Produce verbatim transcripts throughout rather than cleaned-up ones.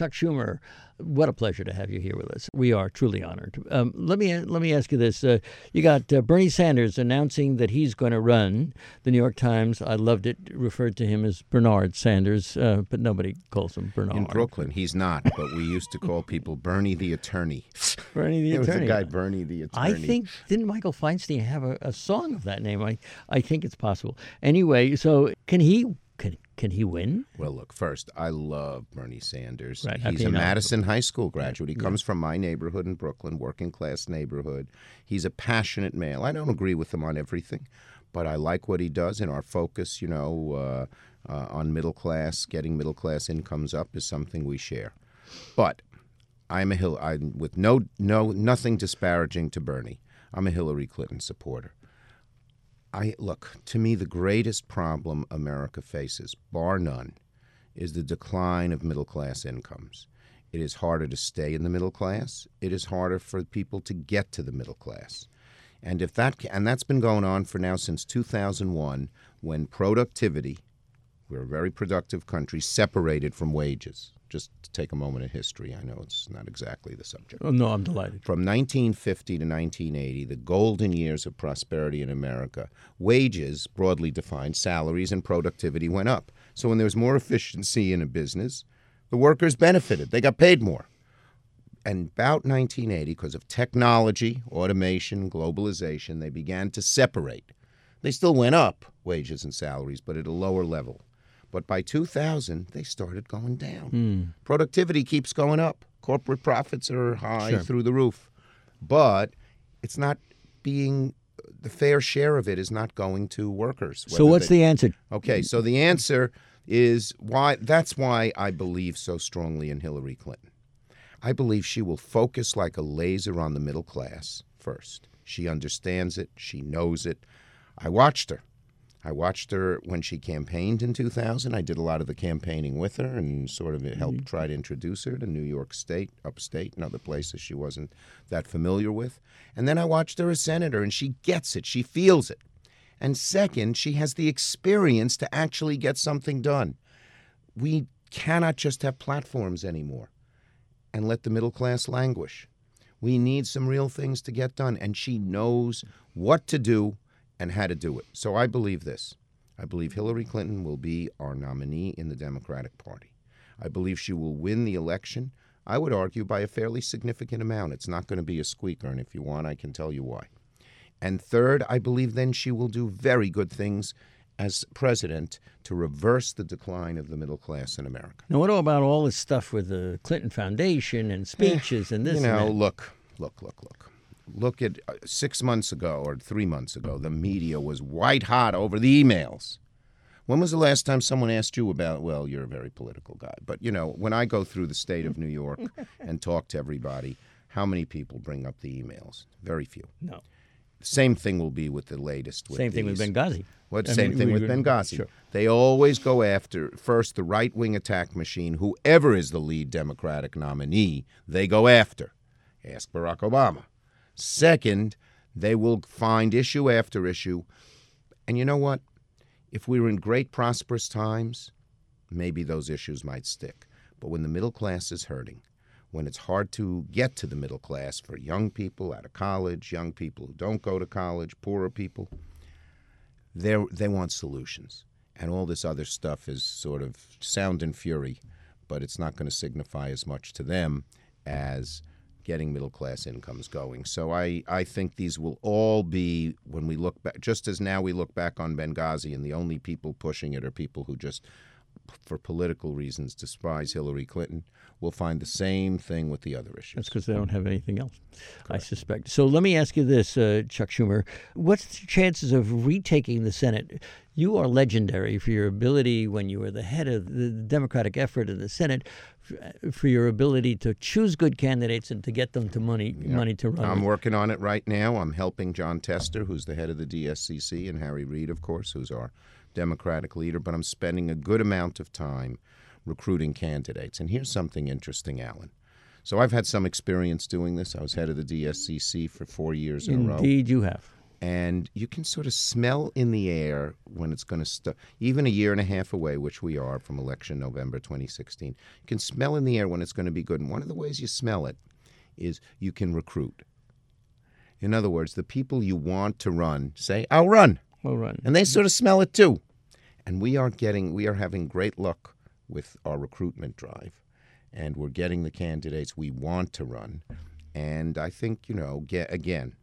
Chuck Schumer, what a pleasure to have you here with us. We are truly honored. Um, let me let me ask you this. Uh, you got uh, Bernie Sanders announcing that he's going to run. The New York Times, I loved it, referred to him as Bernard Sanders, uh, but nobody calls him Bernard. In Brooklyn, he's not, but we used to call people Bernie the Attorney. Bernie the It was Attorney. the guy Bernie the Attorney. I think, didn't Michael Feinstein have a, a song of that name? I, I think it's possible. Anyway, so can he can, can he win? Well, look, first, I love Bernie Sanders. Right, how He's can a you not? Madison High School graduate. He Yeah. comes from my neighborhood in Brooklyn, working class neighborhood. He's a passionate male. I don't agree with him on everything, but I like what he does, and our focus, you know, uh, uh, on middle class, getting middle class incomes up is something we share. But I'm a Hill. I'm with no no nothing disparaging to Bernie. I'm a Hillary Clinton supporter. I look, to me, the greatest problem America faces, bar none, is the decline of middle class incomes. It is harder to stay in the middle class. It is harder for people to get to the middle class. And if that and that's been going on for now since two thousand one, when productivity, we're a very productive country, separated from wages. Just to take a moment of history. I know it's not exactly the subject. Oh, no, I'm delighted. From nineteen fifty to nineteen eighty, the golden years of prosperity in America, wages, broadly defined, salaries and productivity went up. So when there was more efficiency in a business, the workers benefited. They got paid more. And about nineteen eighty, because of technology, automation, globalization, they began to separate. They still went up, wages and salaries, but at a lower level. But by two thousand, they started going down. Mm. Productivity keeps going up. Corporate profits are high Sure. through the roof. But it's not being, the fair share of it is not going to workers. So whether what's they- the answer? Okay, so the answer is why, that's why I believe so strongly in Hillary Clinton. I believe she will focus like a laser on the middle class first. She understands it. She knows it. I watched her. I watched her when she campaigned in two thousand. I did a lot of the campaigning with her and sort of helped try to introduce her to New York State, upstate, and other places she wasn't that familiar with. And then I watched her as senator, and she gets it. She feels it. And second, she has the experience to actually get something done. We cannot just have platforms anymore and let the middle class languish. We need some real things to get done, and she knows what to do and how to do it. So I believe this. I believe Hillary Clinton will be our nominee in the Democratic Party. I believe she will win the election, I would argue, by a fairly significant amount. It's not going to be a squeaker, and if you want, I can tell you why. And third, I believe then she will do very good things as president to reverse the decline of the middle class in America. Now, what about all this stuff with the Clinton Foundation and speeches and this You know, and that? look, look, look, look. Look at uh, six months ago or three months ago, the media was white hot over the emails. When was the last time someone asked you about, well, you're a very political guy, but, you know, when I go through the state of New York and talk to everybody, how many people bring up the emails? Very few. No. Same thing will be with the latest. With Same thing with these. Benghazi. What, I same mean, thing we with would- Benghazi. Sure. They always go after, first, the right-wing attack machine, whoever is the lead Democratic nominee, they go after. Ask Barack Obama. Second, they will find issue after issue. And you know what? If we were in great prosperous times, maybe those issues might stick. But when the middle class is hurting, when it's hard to get to the middle class for young people out of college, young people who don't go to college, poorer people, they they want solutions. And all this other stuff is sort of sound and fury, but it's not going to signify as much to them as getting middle-class incomes going. So I, I think these will all be, when we look back, just as now we look back on Benghazi and the only people pushing it are people who just, for political reasons, despise Hillary Clinton, we'll find the same thing with the other issues. That's because they don't have anything else, I suspect. So let me ask you this, uh, Chuck Schumer. What's the chances of retaking the Senate? You are legendary for your ability, when you were the head of the Democratic effort in the Senate, f- for your ability to choose good candidates and to get them to money Yep. money to run. I'm with. working on it right now. I'm helping John Tester, who's the head of the D S C C, and Harry Reid, of course, who's our Democratic leader. But I'm spending a good amount of time recruiting candidates. And here's something interesting, Alan. So I've had some experience doing this. I was head of the D S C C for four years in a row. Indeed, you have. And you can sort of smell in the air when it's going to start, even a year and a half away, which we are from election November twenty sixteen. You can smell in the air when it's going to be good. And one of the ways you smell it is you can recruit. In other words, the people you want to run say, I'll run. I'll run. And they sort of smell it too. And we are getting, we are having great luck with our recruitment drive. And we're getting the candidates we want to run. And I think, you know, get, again,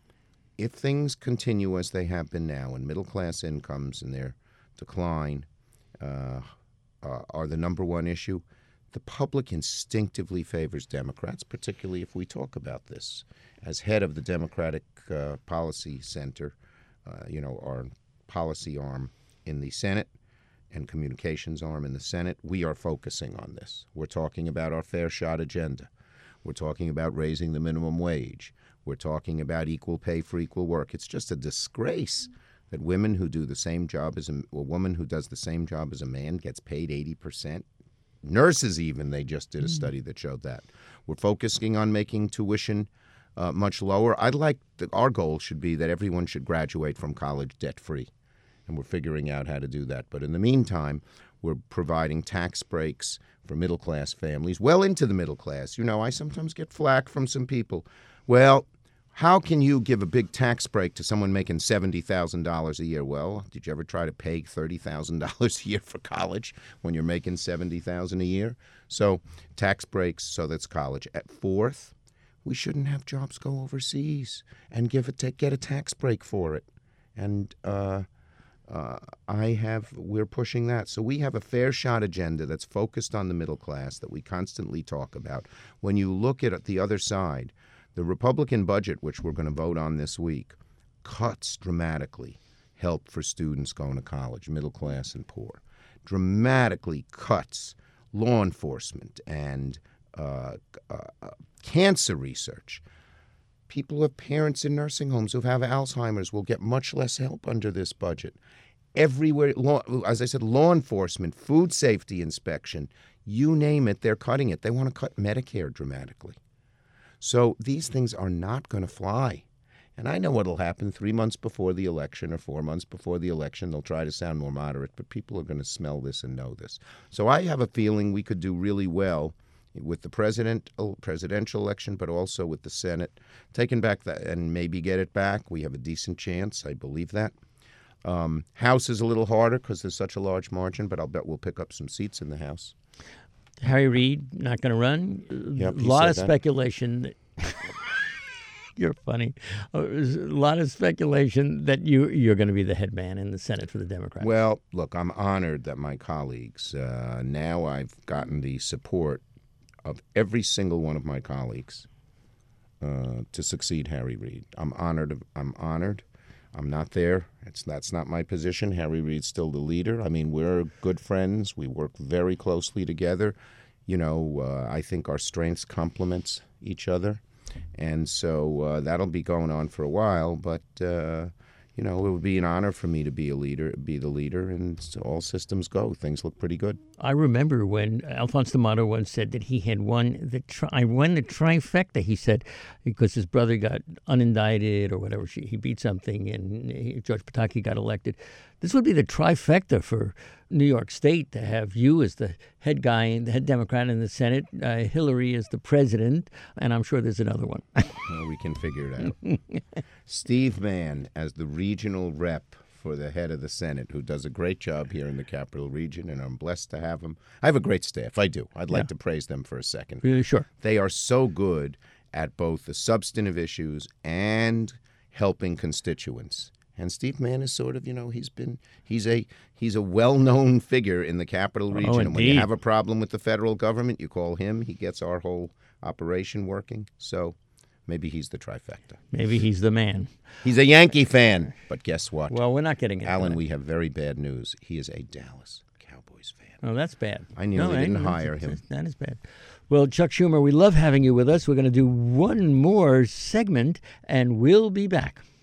if things continue as they have been now, and middle-class incomes and their decline uh, uh, are the number one issue, the public instinctively favors Democrats, particularly if we talk about this. As head of the Democratic uh, Policy Center, uh, you know, our policy arm in the Senate and communications arm in the Senate, we are focusing on this. We're talking about our fair shot agenda. We're talking about raising the minimum wage. We're talking about equal pay for equal work. It's just a disgrace that women who do the same job as a, a woman who does the same job as a man gets paid eighty percent. Nurses even, they just did a study that showed that. We're focusing on making tuition uh, much lower. I'd like, the, our goal should be that everyone should graduate from college debt-free. And we're figuring out how to do that. But in the meantime, we're providing tax breaks for middle-class families, well into the middle class. You know, I sometimes get flack from some people. Well, how can you give a big tax break to someone making seventy thousand dollars a year? Well, did you ever try to pay thirty thousand dollars a year for college when you're making seventy thousand dollars a year? So tax breaks, so that's college. At fourth, we shouldn't have jobs go overseas and give it to, get a tax break for it. And uh, uh, I have, we're pushing that. So we have a fair shot agenda that's focused on the middle class that we constantly talk about. When you look at the other side, the Republican budget, which we're going to vote on this week, cuts dramatically help for students going to college, middle class and poor. Dramatically cuts law enforcement and uh, uh, cancer research. People who have parents in nursing homes who have Alzheimer's will get much less help under this budget. Everywhere, law, as I said, law enforcement, food safety inspection, you name it, they're cutting it. They want to cut Medicare dramatically. So these things are not going to fly. And I know what will happen three months before the election or four months before the election. They'll try to sound more moderate, but people are going to smell this and know this. So I have a feeling we could do really well with the president, presidential election, but also with the Senate. Taking back that and maybe get it back, we have a decent chance. I believe that. Um, House is a little harder because there's such a large margin, but I'll bet we'll pick up some seats in the House. Harry Reid not going to run. Yep, a lot of that. speculation. That you're funny. A lot of speculation that you you're going to be the head man in the Senate for the Democrats. Well, look, I'm honored that my colleagues. Uh, now I've gotten the support of every single one of my colleagues uh, to succeed Harry Reid. I'm honored. I'm honored. I'm not there. It's that's not my position. Harry Reid's still the leader. I mean, we're good friends. We work very closely together. You know, uh, I think our strengths complement each other. And so uh, that'll be going on for a while. But, uh, you know, it would be an honor for me to be a leader, be the leader, and so all systems go. Things look pretty good. I remember when Alphonse D'Amato once said that he had won the tri- I won the trifecta, he said, because his brother got unindicted or whatever. She, he beat something, and he, George Pataki got elected. This would be the trifecta for New York State, to have you as the head guy, the head Democrat in the Senate, uh, Hillary as the president, and I'm sure there's another one. Well, we can figure it out. Steve Mann as the regional rep for the head of the Senate, who does a great job here in the Capital Region, and I'm blessed to have him. I have a great staff. I do. I'd like yeah. to praise them for a second. Really, sure. They are so good at both the substantive issues and helping constituents. And Steve Mann is sort of, you know, he's been, he's a he's a well-known figure in the Capital Region. Oh, and when you have a problem with the federal government, you call him. He gets our whole operation working. So maybe he's the trifecta. Maybe he's the man. He's a Yankee fan. But guess what? Well, we're not getting it. Alan, we have very bad news. He is a Dallas Cowboys fan. Oh, that's bad. I nearly no, didn't I, hire him. That is bad. Well, Chuck Schumer, we love having you with us. We're going to do one more segment, and we'll be back.